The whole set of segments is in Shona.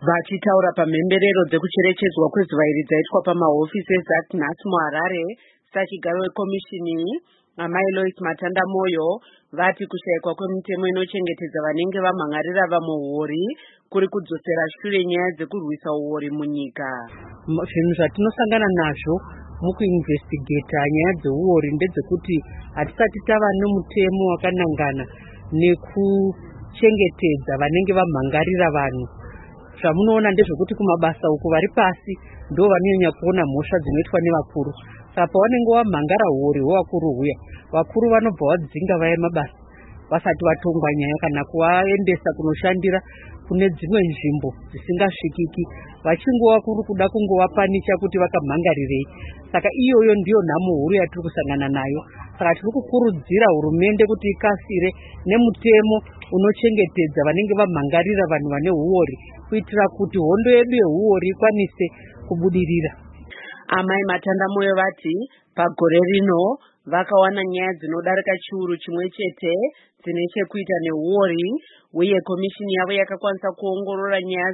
Vachitaura pamhemberero dzekucherechedzwa kwezuva iri dzaitwa pamahofisi eZAC nhasi muHarare, sachigaro wekomishini amai Lois Matandamoyo vati kushaikwa kwemitemo inochengetedza vanenge vamhangarira vamwe huori kuri kudzosera shure nyaya dzekurwisa huori munyika. Zvinhu zvatinosangana nazvo mukuinvestigeta nyaya dzeuori ndedzekuti hatisati tava nemutemo wakanangana nekuchengetedza vanenge vamhangarira vanhu. Zvamunoona ndezvekuti kumabasa uku vari pasi ndo vanonyanya kuona mhosva dzinoitwa nevakuru. Saka pavanenge vamhangara huori hwevakuru huya, vakuru vanobva vadzinga vaya mabasa vasati vatongwa nyaya kana kuvaendesa kunoshandira kune dzimwe nzvimbo dzisingasvikiki, vachingova kuri kuda kungovapanisha kuti vakamhangarirei. Saka iyoyo ndiyo nhamo huru yatiri kusangana nayo. Saka tiri kukurudzira hurumende kuti ikasire nemutemo unochengetedza vanenge vamhangarira vanhu vane huori, kuitira kuti hondo yedu yehuori ikwanise kubudirira. Amai Matandamoyo vati pagore rino vakawana nyaya dzinodarika chiuru chimwe chete dzine chekuita nehuori, uye komishini yavo yakakwanisa kuongorora nyaya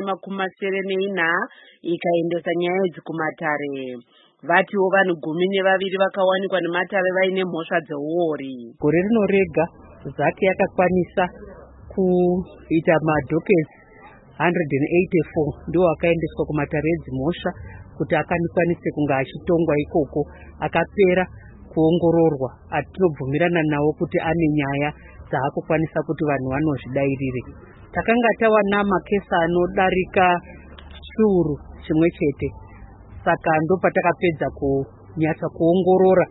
194 ikaendesa nyaya idzi kumatare. Vatiwo vanhu 12 vakawanikwa nematare vaine mhosva dzehuori. Gore rino rega ZAC yakakwanisa kuita madhokesi 184 ndiwo akaendeswa kumatare edzimhosva kuti akakwanise kunge achitongwa ikoko, akapera kuongororwa. Atinobvumirana nawo kuti ane nyaya dzaakukwanisa kuti vanhu vanozvidairire. Takanga tawana makesi anodarika chiuru chimwe chete, saka ndo patakapedza kunyatsa kuongorora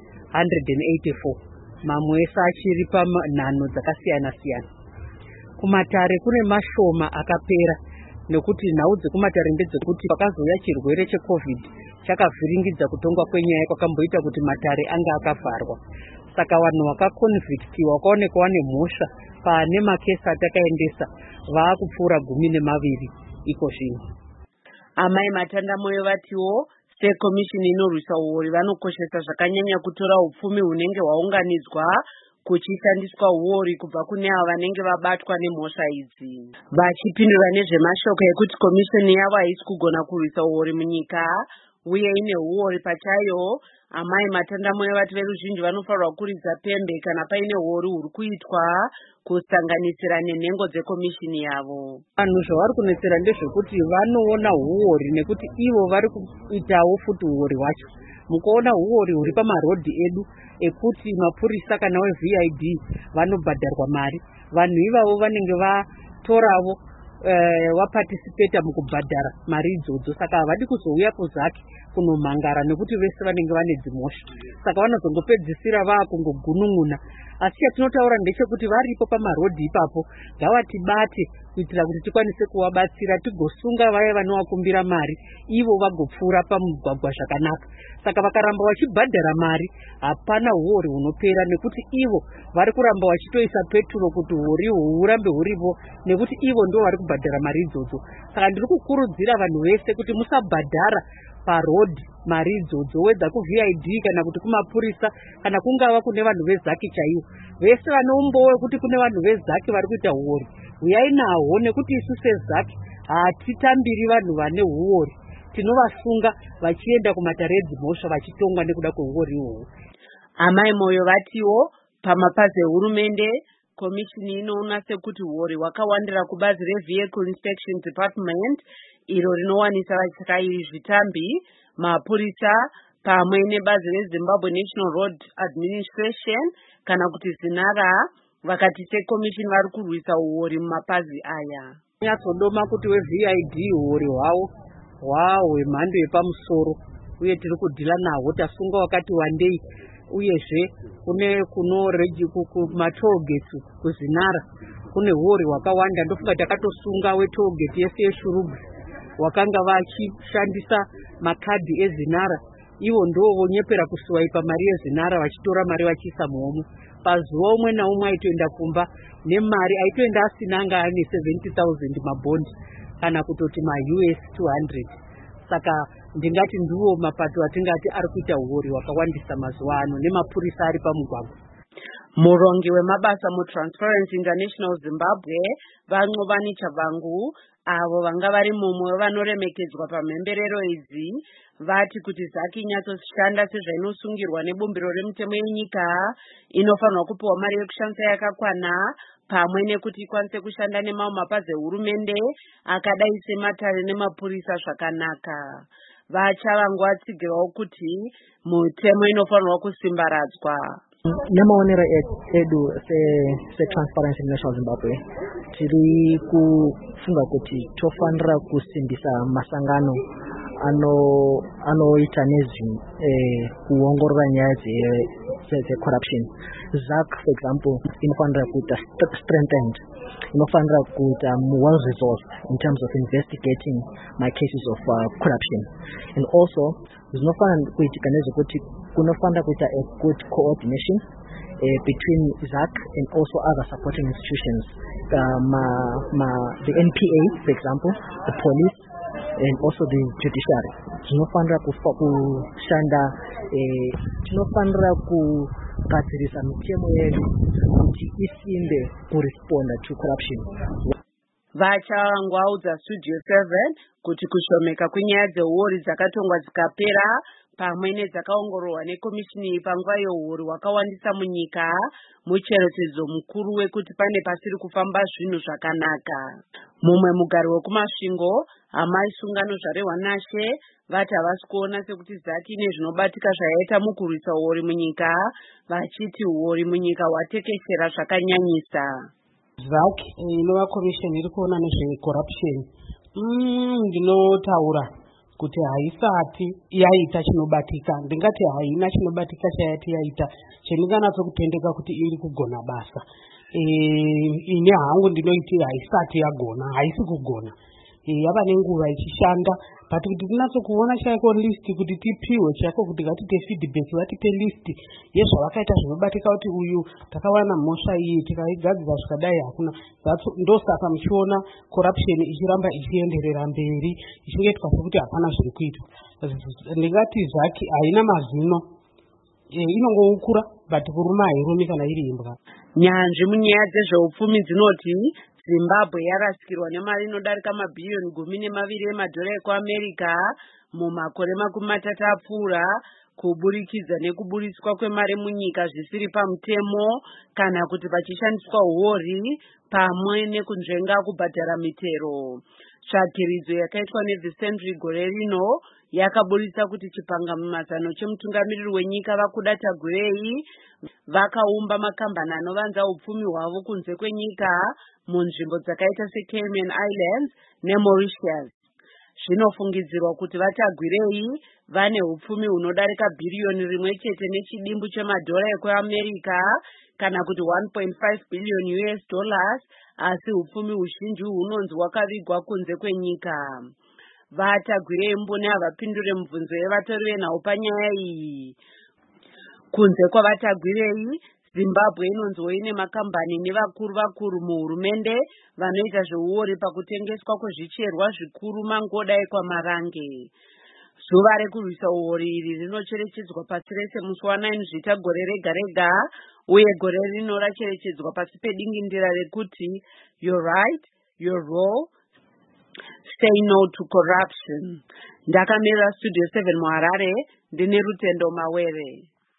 184, mamwe ese achiri panhano dzakasiyana siyana. Kumatare kune mashoma akapera nekuti nhau dzekumatare ndedzekuti pakazouya chirwere cheCovid chakavhiringidza kutongwa kwenyaya kwakamboita kuti matare anga akavharwa. Saka vanhu vakakonvhictiwa vakaonekwa vane mhosva pane makesi atakaendesa vaakupfuura 12 iko zvino. Amai Matandamoyo vatiwo sekomishini inorwisa huori vanokoshesa zvakanyanya kutora upfumi hunenge hwaunganidzwa kuchishandiswa huori kubva kune ava vanenge vabatwa nemhosva idzi. Vachipindura nezvemashoko ekuti komishini yavo haisi kugona kurwisa huori munyika uye ine huori pachayo, amai Matandamoyo vati veruzhinji vanofanirwa kuridza pembe kana paine huori huri kuitwa, kusanganisira nenhengo dzekomishini yavo. Vanhu zvavari kunetsera ndezvekuti vanoona huori nekuti ivo vari kuitawo futi huori hwacho. Mukaona huori huri pamarodhi edu ekuti mapurisa kana weVID vanobhadharwa mari, vanhu ivavo vanenge vatoravo wapatisipeta mukubhadhara mari idzodzo. Saka havadi kuzouya kuZAC kunomhangara nekuti vese vanenge vane dzimhosva, saka vanozongopedzisira vaakungogunun'una. Asi chatinotaura ndechekuti varipo pamarodhi ipapo ngavatibate kuitira kuti tikwanise kuvabatsira, tigosunga vaya vanovakumbira mari, ivo vagopfuura pamugwagwa zvakanaka. Saka vakaramba vachibhadhara mari, hapana huori hunopera, nekuti ivo vari kuramba vachitoisa peturo kuti huori hurambe huripo, nekuti ivo ndo vari kubhadhara mari idzodzo. Saka ndiri kukurudzira vanhu vese kuti musabhadhara parodhi mari idzodzo, wedza kuVID kana kuti kumapurisa kana kungava kune vanhu veZAC chaivo. Vese vanombowe kuti kune vanhu veZAC vari kuita huori, uyai nahwo, nekuti isu seZAC hatitambiri vanhu vane huori, tinovasunga vachienda kumatare edzimhosva vachitongwa nekuda kwehuori ihwohwo. Amai Moyo vatiwo pamapazi ehurumende komishini inoona sekuti huori hwakawandira kubazi reVehicle Inspection Department iro rinowanisa vatyairi zvitambi, mapurisa pamwe nebazi reZimbabwe National Road Administration kana kuti ZINARA. Vakati sekomishini vari kurwisa huori mumapazi aya. Nyatsodoma kuti weVID huori hwavo hwemhando yepamusoro, uye tiri kudhila nahwo, tasunga wakati wandei. Uyezve kune kumatollgate kuZINARA kune huori hwakawanda. Ndofunga takatosunga wetollgate yese yeShurugwi wakanga vachishandisa makadhi eZINARA. Ivo ndovonyepera kuswaipa mari yeZINARA vachitora mari vachiisa muomo. Pazuva umwe naumwe aitoenda kumba nemari, aitoenda asina anga ane 70,000 mabondi kana kutoti maUS 200. Saka ndingati ndiwo mapato atingati ari kuita huori hwakawandisa mazuva ano, nemapurisa ari pamugwagwa. Murongi wemabasa muTransparency International Zimbabwe, Vanqobani Chavangu, avo vanga vari mumwe vanoremekedzwa pamhemberero idzi vati kuti zaki inyatsoshanda sezvainosungirwa nebumbiro remutemo yenyika inofanirwa kupiwa mari yekushandisa yakakwana pamwe nekuti ikwanise kushanda nemamwe mapazi ehurumende akadai sematare nemapurisa zvakanaka. Vachavangu vatsigirawo kuti mutemo inofanirwa kusimbaradzwa. Nemaonero edu seTransparency International Zimbabwe tiri kufunga kuti tofanira kusimbisa masangano anoita kuongorora nyaya dzecorruption. ZAC, for example, inofanira kuita strengthened, inofanira kuita well resourced in terms of investigating my cases of corruption. And also zvinofanira kuitika nezvekuti kunofanira kuita a good coordination between ZAC and also other supporting institutions, the NPA, for example, the police, and also the judiciary. Tinofanira kushanda, tinofanira kugadzirisa mitemo yedu kuti isimbe kuresponda to corruption. Vachavangu vaudza Studio 7 kuti kushomeka kwenyaya dzeuori dzakatongwa dzikapera pamwe nedzakaongororwa nekomishini panguva yeuori hwakawandisa munyika mucherechedzo mukuru wekuti pane pasiri kufamba zvinhu zvakanaka. Mumwe mugari wekumasvingo Amai Sungano Zvarehwa Nashe vati havasi kuona sekuti zaki nezvinobatika zvayaita mukurwisa uori munyika, vachiti uori munyika hwatekeshera zvakanyanyisa. ZAC inova komisheni iri kuona nezvecorruption ndinotaura kuti haisati yaita chinobatika, ndingati haina chinobatika chayati yaita chendinganatso kutendeka kuti iri kugona basa. Ine hangu ndinoiti haisati yagona, haisi kugona. Yava nenguva ichishanda, but kuti tinatso kuona chaiko list kuti tipiwe chaiko kuti vatite feedback, vatite list yezvavakaita zvinobatika kuti uyu takawana mhosva iyi tikaigadzira zvikadai hakuna. Ndosaka muchiona corruption ichiramba ichienderera mberi ichingoitwa sekuti hapana zviri kuitwa. Ndingati ZAC haina mazino, inongoukura but kuruma hairumi kana iri imbwa. Nyanzvi munyaya dzezveupfumi dzinoti Zimbabwe yarasikirwa nemari inodarika mabhirioni 12 emadhora ekuAmerica mumakore 3 apfuura kuburikidza nekuburiswa kwemari munyika zvisiri pamutemo kana kuti pachishandiswa huori pamwe nekunzvenga kubhadhara mitero. Tsvagiridzo yakaitwa neThe Sentry gore rino yakaburisa kuti chipangamazano chemutungamiriri wenyika Vakuda Tagurei vakaumba makambani anovanza upfumi hwavo kunze kwenyika munzvimbo dzakaita seCayman Islands neMauritius. Zvinofungidzirwa kuti Vatagurei vane upfumi hunodarika bhirioni 1 nechidimbu chemadhora ekuAmerica kana kuti $1.5 billion, asi upfumi huzhinji hunonzi hwakavigwa kunze kwenyika. Vatagurei mbune havapindure mibvunzo yevatori venhau panyaya iyi. Kunze kwaVatagurei, Zimbabwe inonziwo ine makambani nevakuru muhurumende vanoita zveuori pakutengeswa kwezvicherwa zvikuru mangoda ekwaMarange. Zuva rekurwisa uori iri rinocherechedzwa pasi rese musi wa9 Zvita gore rega rega, uye gore rino racherechedzwa pasi pedingindira rekuti You're right, you're wrong, say no to corruption. Ndakamirira Studio 7 muHarare, ndine Rutendo Mawere.